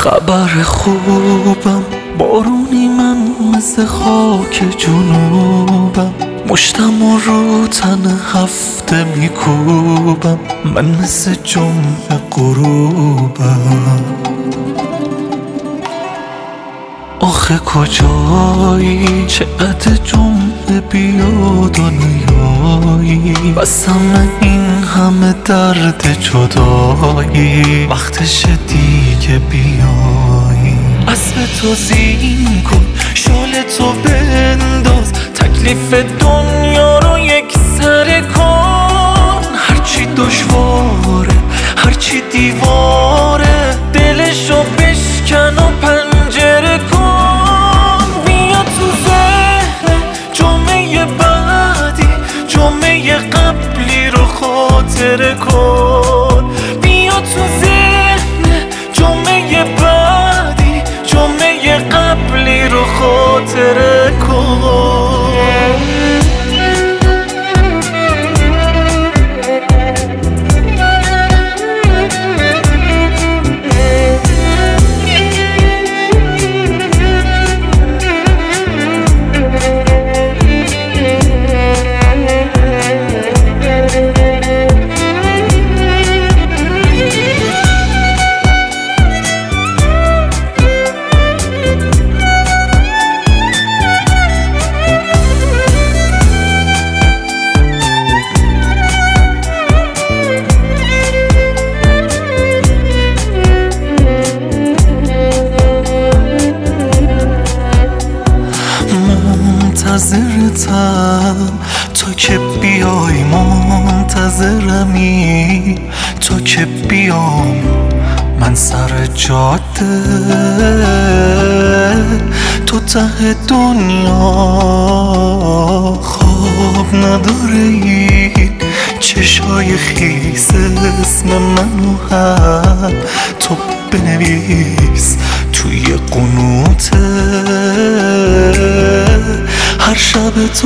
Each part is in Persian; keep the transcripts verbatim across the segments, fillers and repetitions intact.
خبر خوبم بارونی، من مثل خاک جنوبم، مشتم و رو تن هفته میکوبم، من مثل جمعه غروبم. آخه کجایی چقدر جمعه بیاد و نیایی، بسم این همه درد جدایی، وقتش دیگه بیایی. اسب تو زین کن، شال تو بنداز، تکلیف دنیا رو یک سره کن. هرچی دشواره هرچی دیواره، دلشو بشکن و پنجره کن. بیا تو ذهن جمعه بعدی، جمعه قبلی رو خاطره کن. بیا تو ذهن جمعه بعدی، جمعه قبلی رو خاطره کن. منتظرتم تا که بیای، منتظرمی تا که بیام من سر جاده. تو ته دنیا خواب نداره این چشای خیس، اسم منو هم تو بنویس توی قنوته. هر شب تو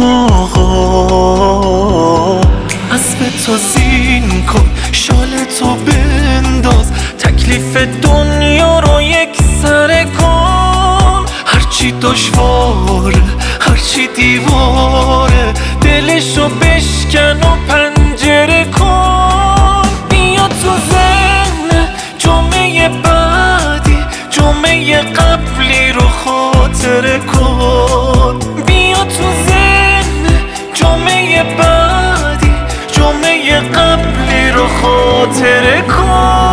آقا اسب تو زین کن، شال تو بنداز، تکلیف دنیا رو یک سره کن. هرچی دشواره هرچی دیواره، دلشو بشکن و پنجره کن. بیا تو ذهن جمعه بعدی، جمعه قبلی رو خاطره کن. بیا تو ذهن جمعه بعدی، جمعه قبلی رو خاطره کن.